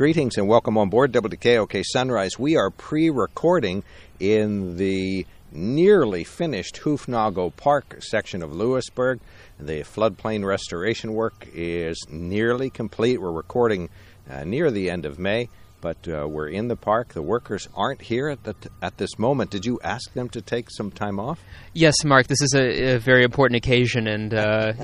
Greetings and welcome on board WKOK Sunrise. We are pre-recording in the nearly finished Hoofnagle Park section of Lewisburg. The floodplain restoration work is nearly complete. We're recording near the end of May, but we're in the park. The workers aren't here at this moment. Did you ask them to take some time off? Yes, Mark, this is a very important occasion, and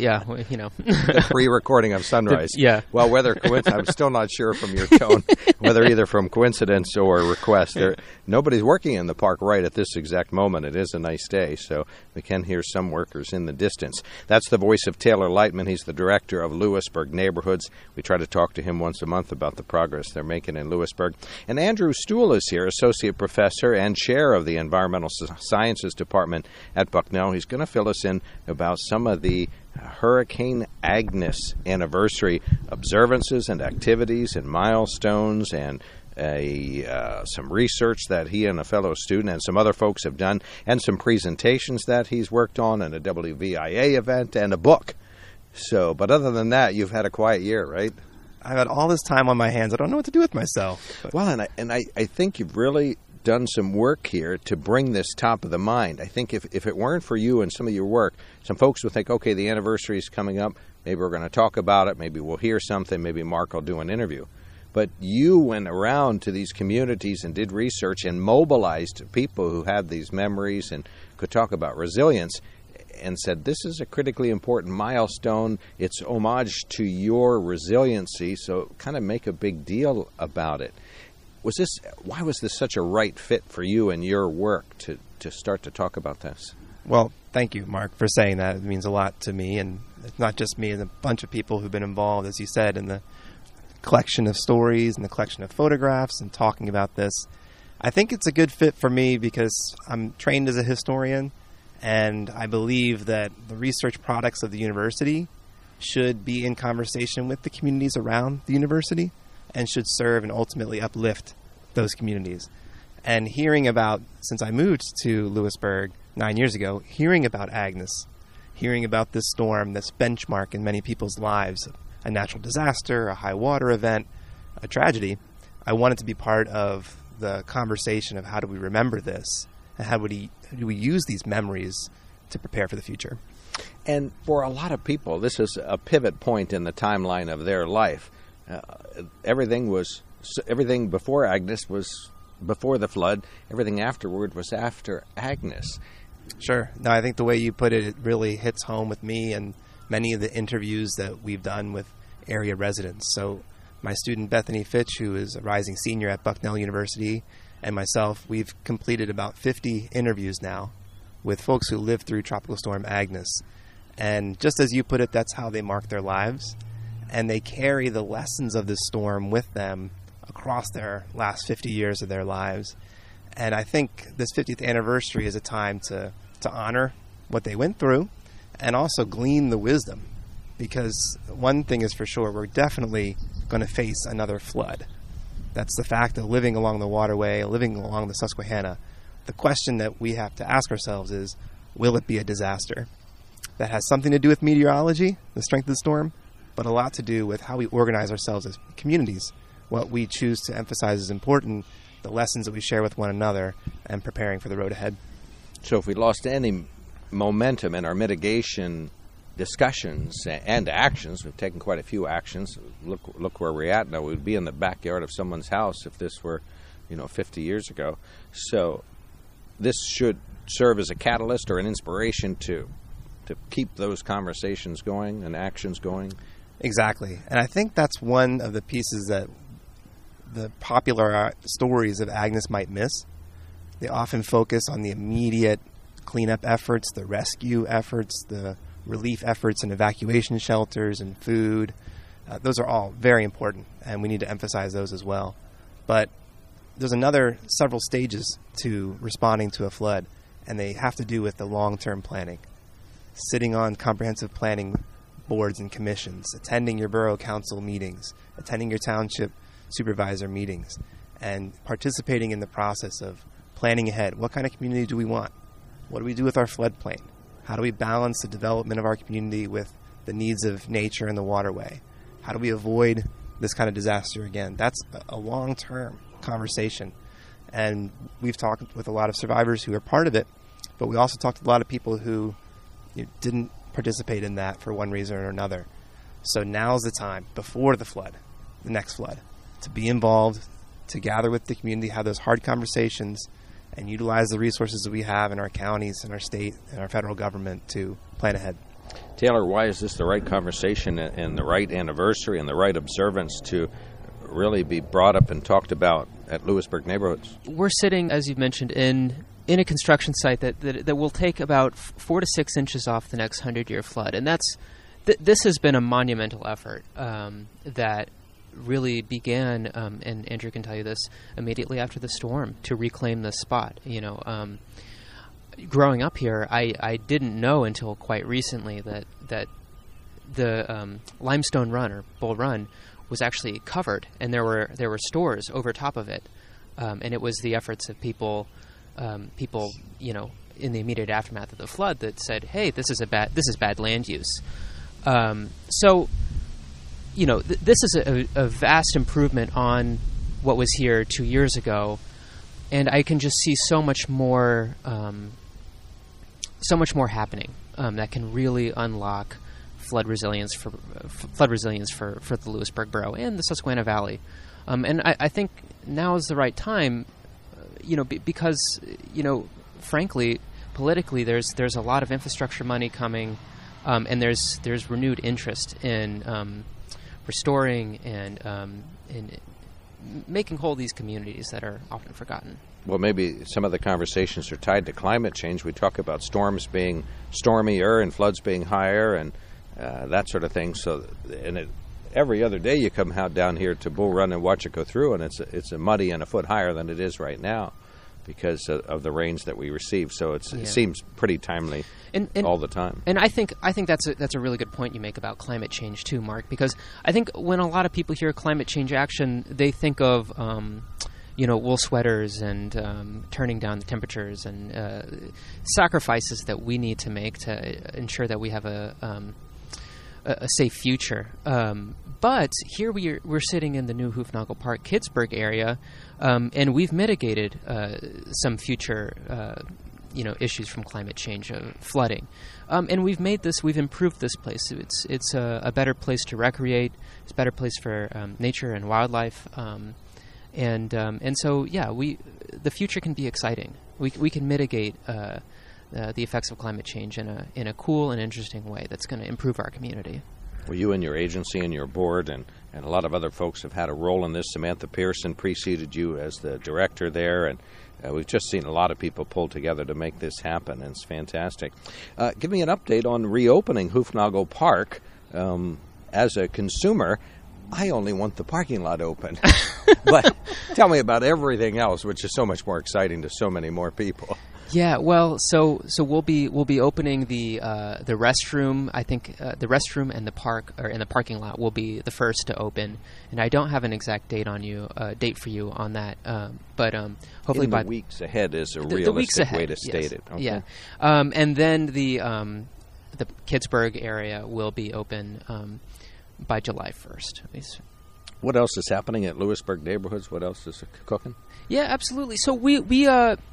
The pre-recording of Sunrise. Yeah. Well, whether I'm still not sure from your tone, whether either from coincidence or request. Nobody's working in the park right at this exact moment. It is a nice day, so we can hear some workers in the distance. That's the voice of Taylor Lightman. He's the director of Lewisburg Neighborhoods. We try to talk to him once a month about the progress they're making in Lewisburg. And Andrew Stuhl is here, associate professor and chair of the Environmental Sciences Department at Bucknell. He's going to fill us in about some of the Hurricane Agnes anniversary observances and activities and milestones and some research that he and a fellow student and some other folks have done, and some presentations that he's worked on, and a WVIA event, and a book. But other than that, you've had a quiet year, right? I've had all this time on my hands. I don't know what to do with myself. Well, and I think you've really done some work here to bring this top of the mind. I think if it weren't for you and some of your work, some folks would think, okay, the anniversary is coming up. Maybe we're going to talk about it. Maybe we'll hear something. Maybe Mark will do an interview. But you went around to these communities and did research and mobilized people who had these memories and could talk about resilience and said, this is a critically important milestone. It's homage to your resiliency, so kind of make a big deal about it. Why was this such a right fit for you and your work to start to talk about this? Well, thank you, Mark, for saying that. It means a lot to me, and it's not just me, and a bunch of people who've been involved, as you said, in the collection of stories and the collection of photographs and talking about this. I think it's a good fit for me because I'm trained as a historian, and I believe that the research products of the university should be in conversation with the communities around the university and should serve and ultimately uplift those communities. And hearing about, since I moved to Lewisburg 9 years ago, hearing about Agnes, hearing about this storm, this benchmark in many people's lives, a natural disaster, a high water event, a tragedy, I wanted to be part of the conversation of how do we remember this and how do we use these memories to prepare for the future. And for a lot of people, this is a pivot point in the timeline of their life. Everything before Agnes was before the flood. Everything afterward was after Agnes. Sure. No, I think the way you put it, it really hits home with me and many of the interviews that we've done with area residents. So my student Bethany Fitch, who is a rising senior at Bucknell University, and myself, we've completed about 50 interviews now with folks who lived through Tropical Storm Agnes. And just as you put it, that's how they mark their lives. And they carry the lessons of this storm with them across their last 50 years of their lives. And I think this 50th anniversary is a time to honor what they went through and also glean the wisdom. Because one thing is for sure, we're definitely going to face another flood. That's the fact of living along the waterway, living along the Susquehanna. The question that we have to ask ourselves is, will it be a disaster? That has something to do with meteorology, the strength of the storm, but a lot to do with how we organize ourselves as communities, what we choose to emphasize as important, the lessons that we share with one another, and preparing for the road ahead. So if we lost any momentum in our mitigation discussions and actions, we've taken quite a few actions. Look where we're at now. We'd be in the backyard of someone's house if this were, 50 years ago. So this should serve as a catalyst or an inspiration to keep those conversations going and actions going. Exactly. And I think that's one of the pieces that the popular stories of Agnes might miss. They often focus on the immediate cleanup efforts, the rescue efforts, the relief efforts and evacuation shelters and food. Those are all very important, and we need to emphasize those as well. But there's another several stages to responding to a flood, and they have to do with the long-term planning. Sitting on comprehensive planning boards and commissions, attending your borough council meetings, attending your township supervisor meetings, and participating in the process of planning ahead. What kind of community do we want? What do we do with our floodplain? How do we balance the development of our community with the needs of nature and the waterway? How do we avoid this kind of disaster again. That's a long-term conversation. And we've talked with a lot of survivors who are part of it, but we also talked to a lot of people who didn't participate in that for one reason or another. So now's the time, before the flood, the next flood, to be involved, to gather with the community, have those hard conversations, and utilize the resources that we have in our counties, in our state, and our federal government to plan ahead. Taylor, why is this the right conversation and the right anniversary and the right observance to really be brought up and talked about at Lewisburg Neighborhoods? We're sitting, as you've mentioned, in a construction site that will take about 4 to 6 inches off the next 100-year flood. And this has been a monumental effort that really began, and Andrew can tell you this, immediately after the storm, to reclaim this spot. Growing up here, I didn't know until quite recently that the Limestone Run, or Bull Run, was actually covered, and there were stores over top of it, and it was the efforts of people in the immediate aftermath of the flood that said, "Hey, this is bad land use." So, this is a vast improvement on what was here 2 years ago, and I can just see so much more happening that can really unlock flood resilience for the Lewisburg Borough and the Susquehanna Valley. And I think now is the right time, because frankly, politically, there's a lot of infrastructure money coming, and there's renewed interest in restoring and in making whole these communities that are often forgotten. Well, maybe some of the conversations are tied to climate change. We talk about storms being stormier and floods being higher and that sort of thing. So, every other day you come out down here to Bull Run and watch it go through, and it's a muddy and a foot higher than it is right now because of the rains that we receive. So it seems pretty timely and all the time. And I think that's a really good point you make about climate change too, Mark, because I think when a lot of people hear climate change action, they think of wool sweaters and turning down the temperatures and sacrifices that we need to make to ensure that we have a safe future. But here we're sitting in the new Hoofnagle Park, Kidsburg area, and we've mitigated some future issues from climate change, flooding. And we've improved this place. It's a better place to recreate. It's a better place for nature and wildlife. And so, the future can be exciting. We can mitigate the effects of climate change in a cool and interesting way that's going to improve our community. Well, you and your agency and your board and a lot of other folks have had a role in this. Samantha Pearson preceded you as the director there, and we've just seen a lot of people pull together to make this happen, and it's fantastic. Give me an update on reopening Hoofnagle Park. As a consumer, I only want the parking lot open. But tell me about everything else, which is so much more exciting to so many more people. Yeah, well, so we'll be opening the restroom. I think the restroom and the parking lot will be the first to open. And I don't have an exact date for you on that. But hopefully in the weeks ahead is a realistic way to state it. Okay. Yeah, and then the Kidsburg area will be open by July 1st. What else is happening at Lewisburg Neighborhoods? What else is cooking? Yeah, absolutely. So we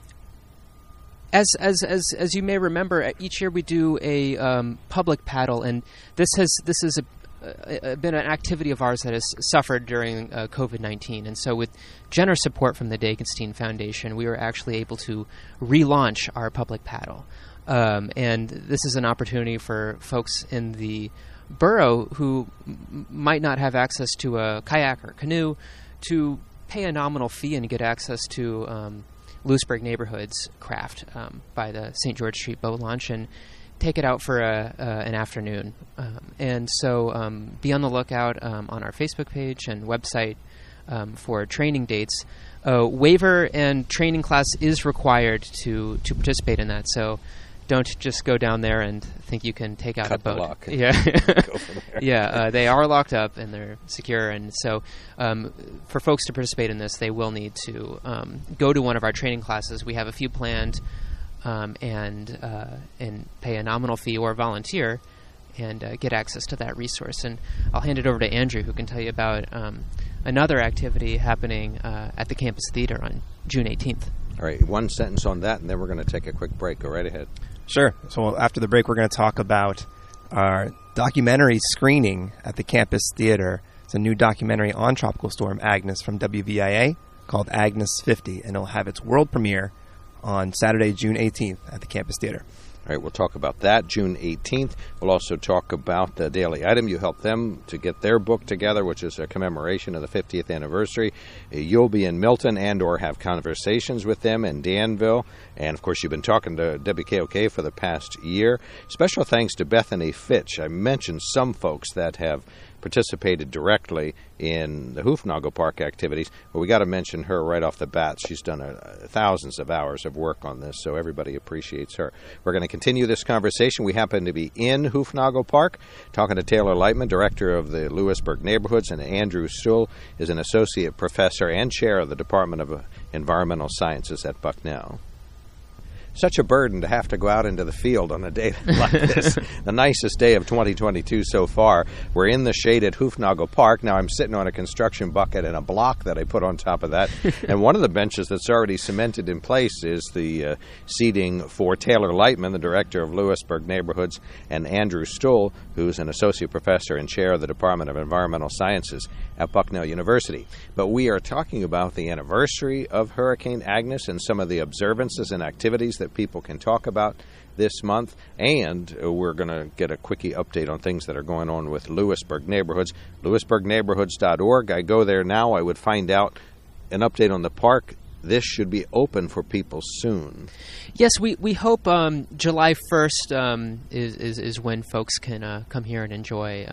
as you may remember, each year we do a public paddle, and this has been an activity of ours that has suffered during COVID-19. And so with generous support from the Dagenstein Foundation, we were actually able to relaunch our public paddle. And this is an opportunity for folks in the borough who might not have access to a kayak or canoe to pay a nominal fee and get access to Lewisburg Neighborhoods craft by the St. George Street Boat Launch and take it out for an afternoon. And so be on the lookout on our Facebook page and website for training dates. Waiver and training class is required to participate in that, so don't just go down there and think you can take out Cut a boat. The lock. Yeah, go from there. Yeah, they are locked up and they're secure, and so for folks to participate in this, they will need to go to one of our training classes. We have a few planned, and pay a nominal fee or volunteer, get access to that resource. And I'll hand it over to Andrew, who can tell you about another activity happening at the campus theater on June 18th. All right, one sentence on that, and then we're going to take a quick break. Go right ahead. Sure. So after the break, we're going to talk about our documentary screening at the campus theater. It's a new documentary on Tropical Storm Agnes from WVIA called Agnes 50, and it'll have its world premiere on Saturday, June 18th at the campus theater. All right, we'll talk about that June 18th. We'll also talk about the Daily Item. You helped them to get their book together, which is a commemoration of the 50th anniversary. You'll be in Milton and or have conversations with them in Danville. And, of course, you've been talking to WKOK for the past year. Special thanks to Bethany Fitch. I mentioned some folks that have participated directly in the Hoofnagle Park activities, but we got to mention her right off the bat. She's done thousands of hours of work on this, so everybody appreciates her. We're going to continue this conversation. We happen to be in Hoofnagle Park, talking to Taylor Lightman, director of the Lewisburg Neighborhoods, and Andrew Stull is an associate professor and chair of the Department of Environmental Sciences at Bucknell. Such a burden to have to go out into the field on a day like this. The nicest day of 2022 so far. We're in the shade at Hoofnagle Park. Now I'm sitting on a construction bucket and a block that I put on top of that. And one of the benches that's already cemented in place is the seating for Taylor Lightman, the director of Lewisburg Neighborhoods, and Andrew Stull, who's an associate professor and chair of the Department of Environmental Sciences at Bucknell University. But we are talking about the anniversary of Hurricane Agnes and some of the observances and activities that people can talk about this month, and we're going to get a quickie update on things that are going on with Lewisburg Neighborhoods. LewisburgNeighborhoods.org. I go there now. I would find out an update on the park. This should be open for people soon. Yes, we hope July 1st is when folks can come here and enjoy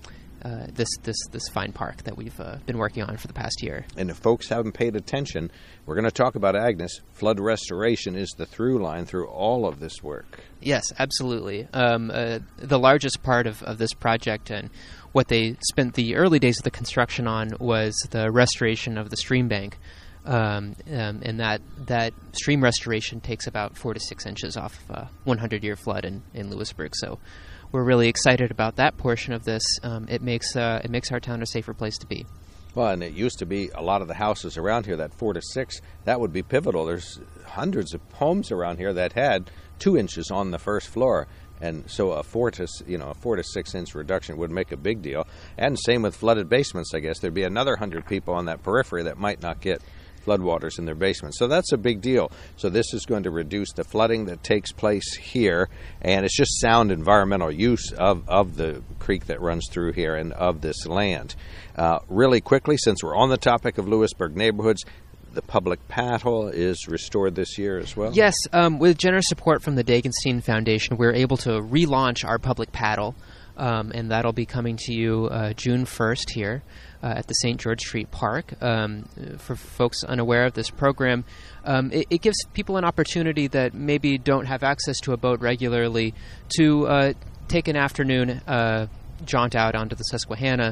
this fine park that we've been working on for the past year. And if folks haven't paid attention, we're going to talk about Agnes. Flood restoration is the through line through all of this work. Yes, absolutely. The largest part of this project and what they spent the early days of the construction on was the restoration of the stream bank. And that stream restoration takes about 4 to 6 inches off 100-year flood in Lewisburg. So we're really excited about that portion of this. It makes our town a safer place to be. Well, and it used to be a lot of the houses around here, that 4 to 6, that would be pivotal. There's hundreds of homes around here that had 2 inches on the first floor. And so a 4 to 6 inch reduction would make a big deal. And same with flooded basements, I guess. There'd be another 100 people on that periphery that might not get floodwaters in their basement. So that's a big deal. So this is going to reduce the flooding that takes place here, and it's just sound environmental use of the creek that runs through here and of this land. Really quickly, since we're on the topic of Lewisburg Neighborhoods, the public paddle is restored this year as well? Yes. With generous support from the Dagenstein Foundation, we're able to relaunch our public paddle, and that'll be coming to you June 1st here at the St. George Street Park. For folks unaware of this program, it gives people an opportunity that maybe don't have access to a boat regularly to take an afternoon jaunt out onto the Susquehanna.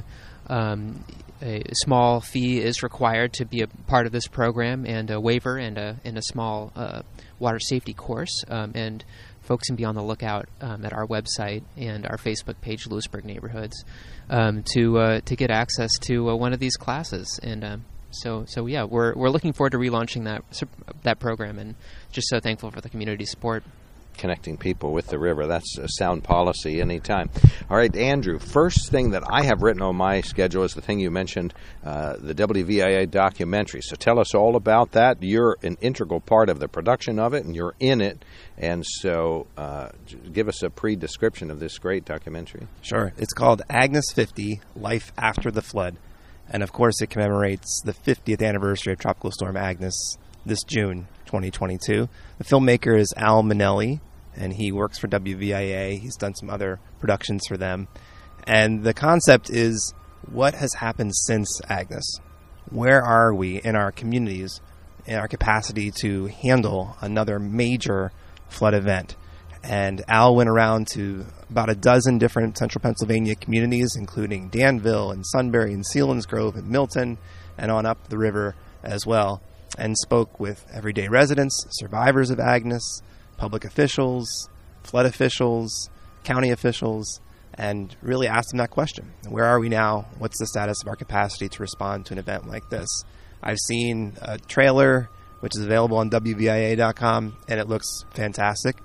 A small fee is required to be a part of this program, and a waiver and a small water safety course. And folks can be on the lookout at our website and our Facebook page, Lewisburg Neighborhoods, to get access to one of these classes. And so yeah, we're looking forward to relaunching that program, and just so thankful for the community support. Connecting people with the river. That's a sound policy anytime. All right, Andrew, first thing that I have written on my schedule is the thing you mentioned, the WVIA documentary. So tell us all about that. You're an integral part of the production of it, and you're in it. And so give us a pre-description of this great documentary. Sure. It's called Agnes 50, Life After the Flood. And, of course, it commemorates the 50th anniversary of Tropical Storm Agnes this June 2022. The filmmaker is Al Minnelli, and he works for WVIA. He's done some other productions for them. And the concept is, what has happened since Agnes? Where are we in our communities, in our capacity to handle another major flood event? And Al went around to about a dozen different central Pennsylvania communities, including Danville and Sunbury and Selinsgrove and Milton, and on up the river as well, and spoke with everyday residents, survivors of Agnes, public officials, flood officials, county officials, and really ask them that question. Where are we now? What's the status of our capacity to respond to an event like this? I've seen a trailer, which is available on WVIA.com, and it looks fantastic.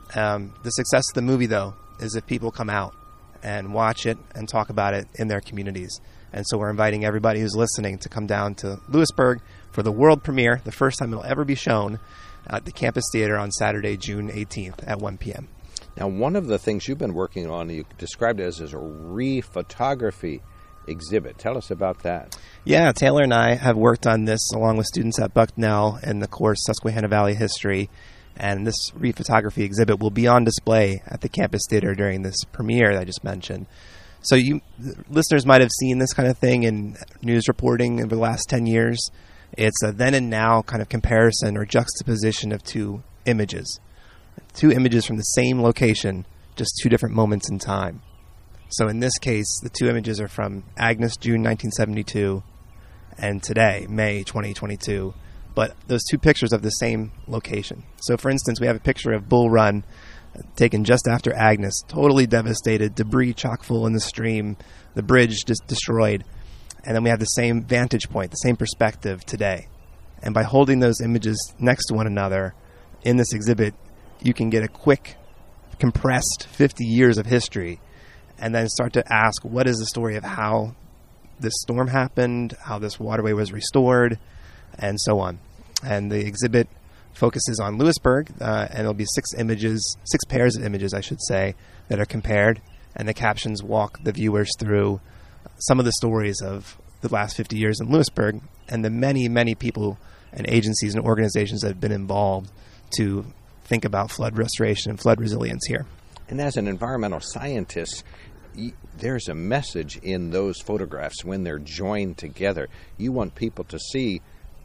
The success of the movie, though, is if people come out and watch it and talk about it in their communities. And so we're inviting everybody who's listening to come down to Lewisburg for the world premiere, the first time it'll ever be shown, at the Campus Theater on Saturday, June 18th at 1 p.m. Now, one of the things you've been working on, you described it as a re-photography exhibit. Tell us about that. Yeah, Taylor and I have worked on this along with students at Bucknell in the course Susquehanna Valley History. And this re-photography exhibit will be on display at the Campus Theater during this premiere that I just mentioned. So you listeners might have seen this kind of thing in news reporting over the last 10 years. It's a then and now kind of comparison or juxtaposition of two images. Two images from the same location, just two different moments in time. So in this case, the two images are from Agnes, June 1972, and today, May 2022. But those two pictures of the same location. So for instance, we have a picture of Bull Run taken just after Agnes, totally devastated, debris chock full in the stream, the bridge just destroyed. And then we have the same vantage point, the same perspective today. And by holding those images next to one another in this exhibit, you can get a quick, compressed 50 years of history and then start to ask, what is the story of how this storm happened, how this waterway was restored, and so on. And the exhibit focuses on Lewisburg, and there'll be six pairs of images, I should say, that are compared, and the captions walk the viewers through some of the stories of the last 50 years in Lewisburg and the many, many people and agencies and organizations that have been involved to think about flood restoration and flood resilience here. And as an environmental scientist, there's a message in those photographs when they're joined together. You want people to see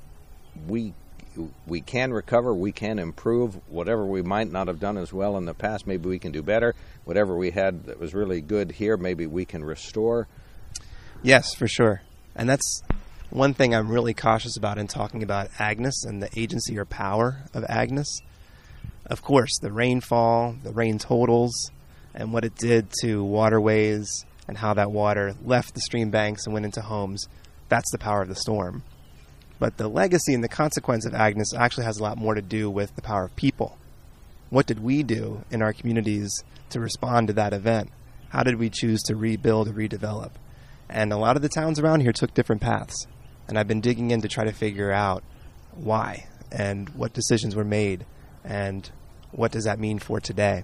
we can recover, we can improve. Whatever we might not have done as well in the past, maybe we can do better. Whatever we had that was really good here, maybe we can restore. Yes, for sure. And that's one thing I'm really cautious about in talking about Agnes and the agency or power of Agnes. Of course, the rainfall, the rain totals, and what it did to waterways and how that water left the stream banks and went into homes, that's the power of the storm. But the legacy and the consequence of Agnes actually has a lot more to do with the power of people. What did we do in our communities to respond to that event? How did we choose to rebuild or redevelop? And a lot of the towns around here took different paths. And I've been digging in to try to figure out why and what decisions were made and what does that mean for today.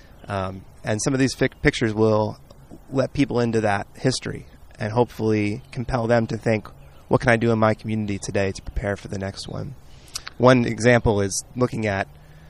And some of these pictures will let people into that history and hopefully compel them to think, what can I do in my community today to prepare for the next one? One example is looking at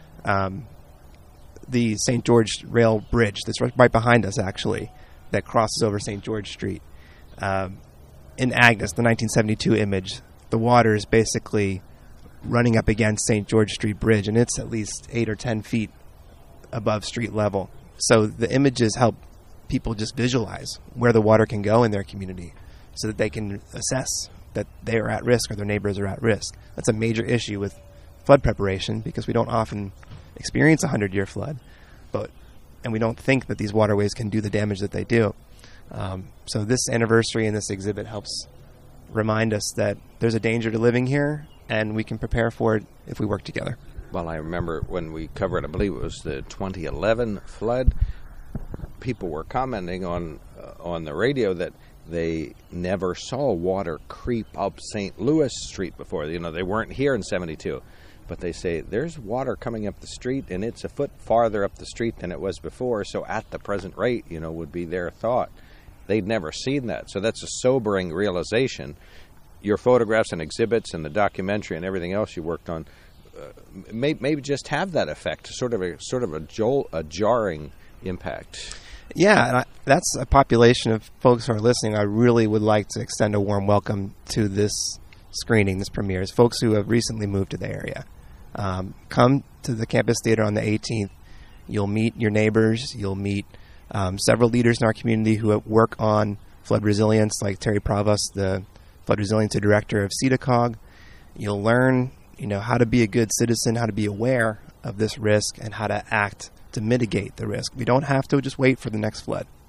the St. George Rail Bridge that's right behind us, actually, that crosses over St. George Street. In Agnes, the 1972 image, the water is basically running up against St. George Street Bridge, and it's at least 8 or 10 feet above street level. So the images help people just visualize where the water can go in their community so that they can assess that they are at risk or their neighbors are at risk. That's a major issue with flood preparation because we don't often experience a 100-year flood, and we don't think that these waterways can do the damage that they do. So this anniversary and this exhibit helps remind us that there's a danger to living here, and we can prepare for it if we work together. Well, I remember when we covered, I believe it was the 2011 flood, people were commenting on the radio that they never saw water creep up St. Louis Street before. You know, they weren't here in 72. But they say there's water coming up the street, and it's a foot farther up the street than it was before, so at the present rate, would be their thought. They'd never seen that. So that's a sobering realization. Your photographs and exhibits and the documentary and everything else you worked on maybe just have that effect, sort of a jarring impact. Yeah, and that's a population of folks who are listening. I really would like to extend a warm welcome to this screening, this premiere, is folks who have recently moved to the area. Come to the Campus Theater on the 18th. You'll meet your neighbors. You'll meet several leaders in our community who work on flood resilience, like Terry Provost, the flood resiliency director of CEDACOG. You'll learn, how to be a good citizen, how to be aware of this risk, and how to act to mitigate the risk. We don't have to just wait for the next flood.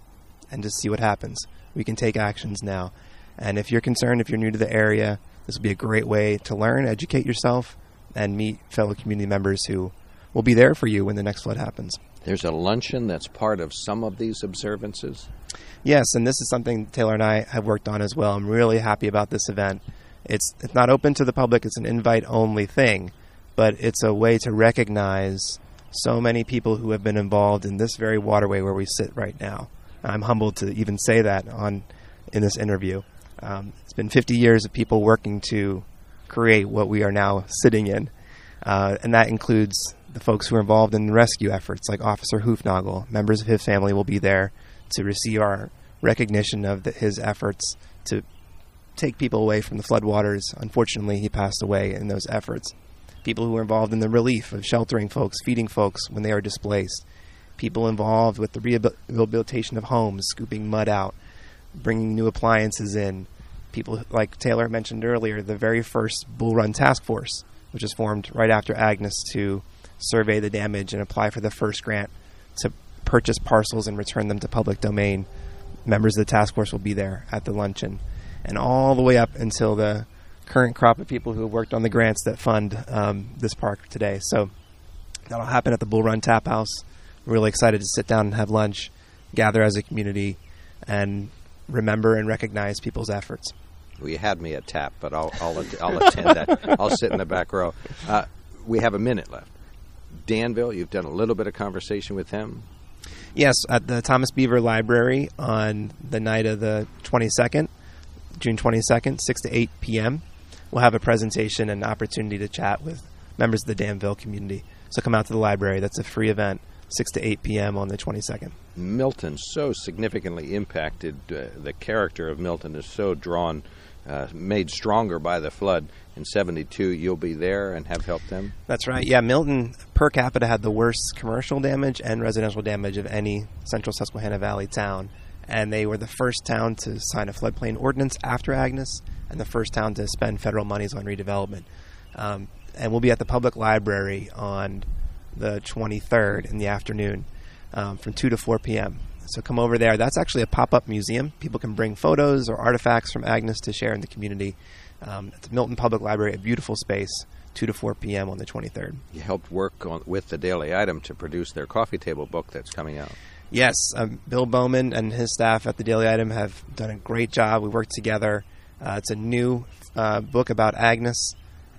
and just see what happens. We can take actions now. And if you're concerned, if you're new to the area, this will be a great way to learn, educate yourself, and meet fellow community members who will be there for you when the next flood happens. There's a luncheon that's part of some of these observances? Yes, and this is something Taylor and I have worked on as well. I'm really happy about this event. It's not open to the public. It's an invite-only thing, but it's a way to recognize so many people who have been involved in this very waterway where we sit right now. I'm humbled to even say that in this interview. It's been 50 years of people working to create what we are now sitting in, and that includes the folks who are involved in the rescue efforts, like Officer Hoofnagel. Members of his family will be there to receive our recognition of his efforts to take people away from the floodwaters. Unfortunately, he passed away in those efforts. People who were involved in the relief of sheltering folks, feeding folks when they are displaced. People involved with the rehabilitation of homes, scooping mud out, bringing new appliances in. People, like Taylor mentioned earlier, the very first Bull Run Task Force, which was formed right after Agnes to survey the damage and apply for the first grant to purchase parcels and return them to public domain. Members of the task force will be there at the luncheon. And all the way up until the current crop of people who have worked on the grants that fund this park today. So that'll happen at the Bull Run Tap House. We're really excited to sit down and have lunch, gather as a community, and remember and recognize people's efforts. Well, you had me at tap, but I'll attend that. I'll sit in the back row. We have a minute left. Danville, you've done a little bit of conversation with him. Yes, at the Thomas Beaver Library on the night of the 22nd, June 22nd, 6 to 8 p.m. We'll have a presentation and opportunity to chat with members of the Danville community. So come out to the library. That's a free event, 6 to 8 p.m. on the 22nd. Milton so significantly impacted. The character of Milton is so made stronger by the flood. In 72, you'll be there and have helped them? That's right. Yeah, Milton per capita had the worst commercial damage and residential damage of any central Susquehanna Valley town. And they were the first town to sign a floodplain ordinance after Agnes and the first town to spend federal monies on redevelopment. And we'll be at the public library on the 23rd in the afternoon from 2 to 4 p.m. So come over there. That's actually a pop-up museum. People can bring photos or artifacts from Agnes to share in the community. It's Milton Public Library, a beautiful space, 2 to 4 p.m. on the 23rd. You helped work with the Daily Item to produce their coffee table book that's coming out. Yes, Bill Bowman and his staff at the Daily Item have done a great job. We worked together. It's a new book about Agnes.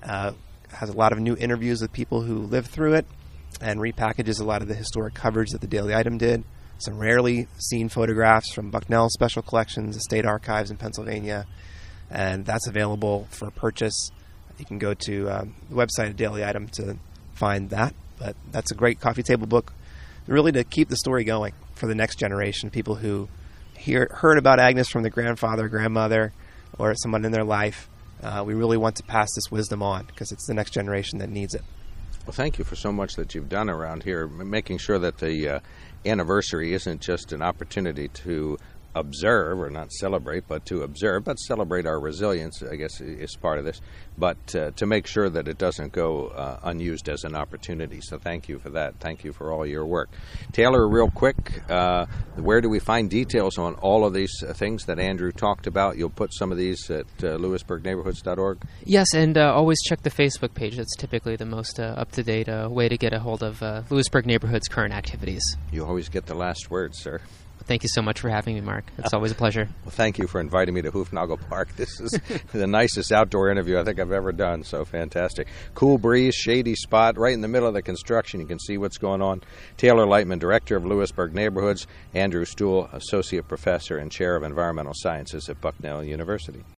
Has a lot of new interviews with people who lived through it and repackages a lot of the historic coverage that the Daily Item did. Some rarely seen photographs from Bucknell Special Collections, the State Archives in Pennsylvania, and that's available for purchase. You can go to the website of Daily Item to find that, but that's a great coffee table book, really to keep the story going for the next generation, people who heard about Agnes from their grandfather, grandmother, or someone in their life. We really want to pass this wisdom on because it's the next generation that needs it. Well, thank you for so much that you've done around here, making sure that the anniversary isn't just an opportunity to observe, or not celebrate, but to observe, but celebrate our resilience, I guess, is part of this, but to make sure that it doesn't go unused as an opportunity. So thank you for that. Thank you for all your work. Taylor, real quick, where do we find details on all of these things that Andrew talked about? You'll put some of these at lewisburgneighborhoods.org? Yes, and always check the Facebook page. That's typically the most up-to-date way to get a hold of Lewisburg Neighborhood's current activities. You always get the last word, sir. Thank you so much for having me, Mark. It's always a pleasure. Well, thank you for inviting me to Hoofnagel Park. This is the nicest outdoor interview I think I've ever done, so fantastic. Cool breeze, shady spot, right in the middle of the construction. You can see what's going on. Taylor Lightman, Director of Lewisburg Neighborhoods. Andrew Stuhl, Associate Professor and Chair of Environmental Sciences at Bucknell University.